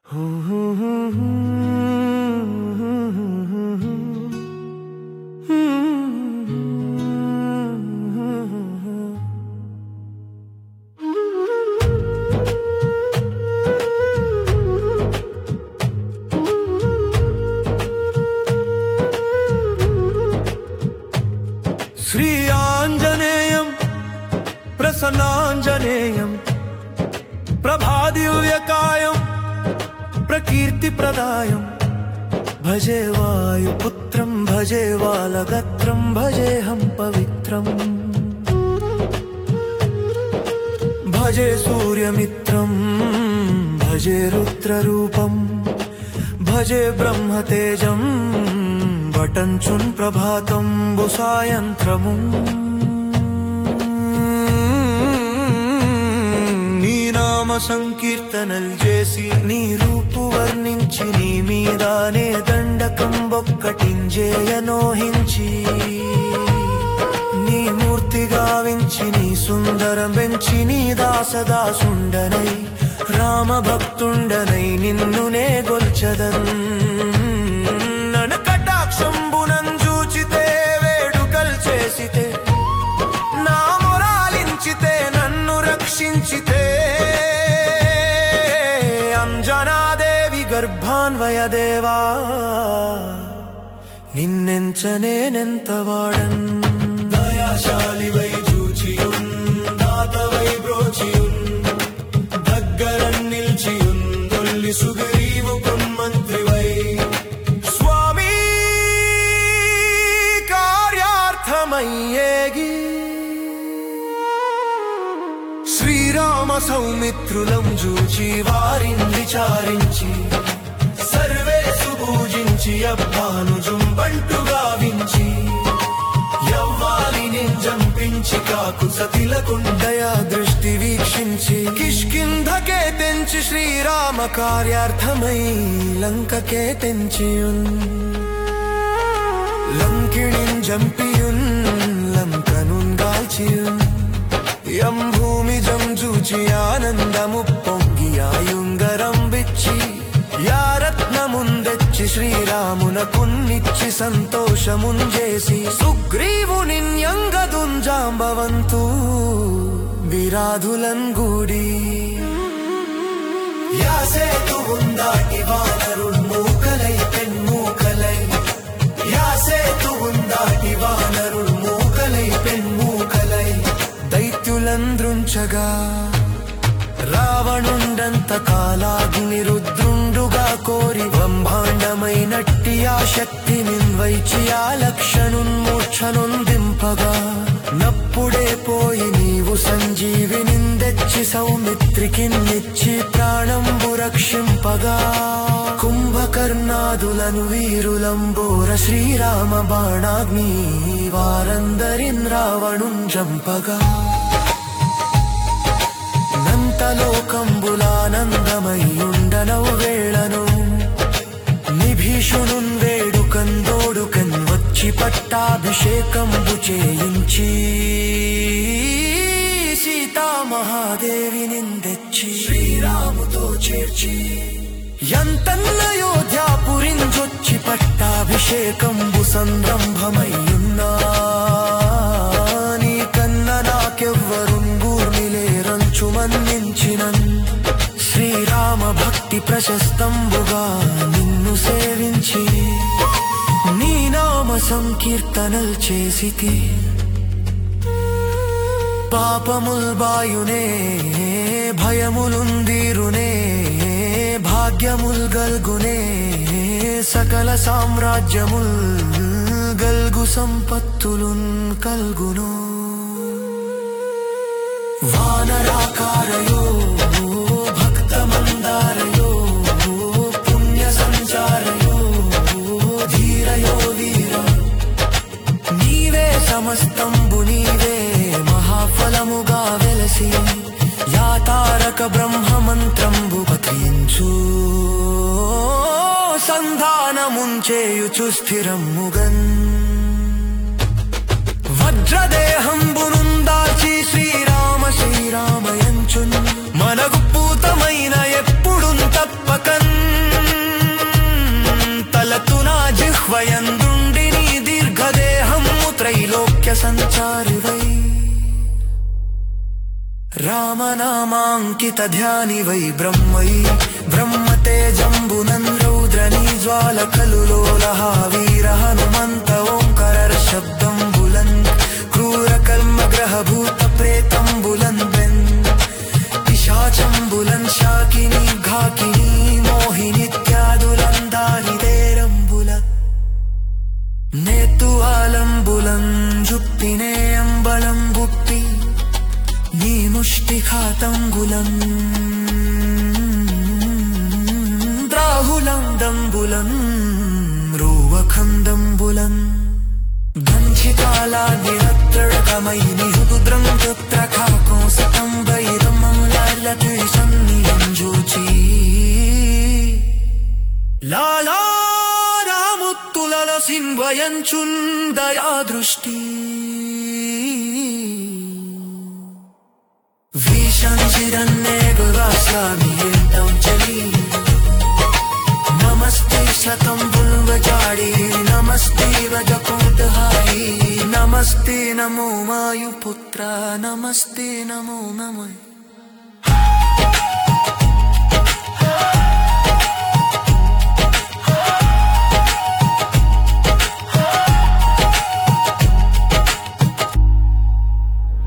శ్రీ ఆంజనేయం ప్రసన్నాంజనేయం ప్రభాదివ్యకాయం ప్రకీర్తిప్రదాయం భజే వాయుపుత్రం భజే వాలగత్రం భజేహం పవిత్రం భజే సూర్యమిత్రం భజే రుద్రరూపం భజే బ్రహ్మతేజం వటంచున్ ప్రభాతంబు సాయంత్రము నీ నామ సంకీర్తనలు చేసి నీ రూపు వర్ణించి నీ మీదానే దండకం బొక్కటింజేయనోహించి నీ మూర్తి గావించి నీ సుందరం పెంచి నీ దాసదాసుండనై రామభక్తుండనై నిన్నునే గొల్చదన్ శంభునంజూచితే వేడుకల్ చేసితే నా మొరాలించితే నన్ను రక్షించితే అంజనాదేవి గర్భాన్వయదేవా నిన్నెంచనేనెంతవాడన్ దయాశాలివై చూచియున్ దాతవై బ్రోచియున్ దగ్గరన్ నిల్చియున్ దొల్లి సుగ్రీవు మంత్రివై శ్రీరామ సౌమిత్రులం జూచి వారిని విచారించి సర్వేసు పూజించి అబ్బానుజుంబంటు గావించి యవ్వాలిని జంపించి కాకు సతిలకుండయా దృష్టి వీక్షించి కిష్కింధకే తెంచి శ్రీరామ కార్యార్థమై లంకకే తెంచియున్ లంకిణిన్ జంపియున్ లంకనున్ గాల్చియున్ యం భూమిజం జూచి ఆనందము పొంగి ఆయుంగరం బిచ్చి యారత్నముందెచ్చి శ్రీరామునకున్నిచ్చి సంతోషముంజేసి సుగ్రీవునిన్యంగదుంజాంబవంతు విరాధులన్ గూడి యాసేతు ఉందాటి వానరుల్ మూకలై పెన్మూకలై యాసేతు ఉందాటి వానరుల్ మూకలై పెన్మూకలై దైత్యులంద్రుంచగా రావణుండంత కాలాగ్ని రుద్రుండుగా కోరి బ్రహ్మాండమైనట్టి ఆ శక్తి నిన్వైచి ఆ లక్షణున్మూర్ఛనుందింపగా నప్పుడే పోయి నీవు సంజీవినిందెచ్చి సౌమిత్రికిన్నిచ్చి ప్రాణంబు రక్షింపగా కుంభకర్ణాదులను వీరులంబోర శ్రీరామ బాణాగ్ని వారందరిన్ రావణున్ జంపగా నంతలోకంబులానందమయ్యుండనవు వేళను నిభీషునున్ వేడుకందోడుకన్ వచ్చి పట్టాభిషేకంబు చేయించి సీతామహాదేవినిందెచ్చి శ్రీరాముతో చేర్చి ఎంతన్నయోధ్యాపురించొచ్చి పట్టాభిషేకంబు సంరంభమయ్యున్నా నీ కన్న నాకెవ్వరుంగూర్మిలేరంచు మన్నించినన్ శ్రీరామ భక్తి ప్రశస్తంబుగా నిన్ను సేవించి నీ నామ సంకీర్తనల్ చేసితి పాపముల్ బాయునే భయములుందీరునే భాగ్యముల్ గల్గునే సకల సామ్రాజ్యముల్ గల్గు సంపత్తులున్ కల్గును వానరాకారయో భక్తమందారయో పుణ్య సంచారయో ధీరయో వీర నీవే సమస్తంబు నీవే మహాఫలముగా వెలసి యాతారక బ్రహ్మమంత్రంబు పఠించు సంధానముంచేయుచు స్థిరముగన్ వజ్రదేహంబునుందాచి శ్రీరామ శ్రీరామయంచున్ మనగు పూతమైన ఎప్పుడున్ తప్పకన్ సంచారివై రామనామాంకిత ధ్యానివై బ్రహ్మతేజంబునన్ రౌద్రనీ జ్వాలకలులోలహ వీర హనుమంత ఓంకర శబ్దంబులన్ క్రూర కల్మగ్రహ భూత ప్రేతంబులన్ పిశాచంబులన్ శాకిని ఘాకిని మోహినిత్యాదులన్ దారిదేరంబుల నేతువాలంబులన్ జుప్పినే అంబళం గుప్పి నీ ముష్టిఖాతంబులం ద్రాహులం దంబులం రూవఖందంబులం దంచికాలాగ్నిరత్రకమై నిహుద్రం రుద్రఖాకం సతంబైరమం లాలతి సన్నియంజూచి లాలారాముత్తులల సిన్వయంచున్ దయాదృష్టి విశంచిరన్నే గురాస్వామియేతం చలి నమస్తే శతం బుల్వజాడి నమస్తే వజకుంఠహాయి నమస్తే నమో మాయుపుత్ర నమస్తే నమో నమః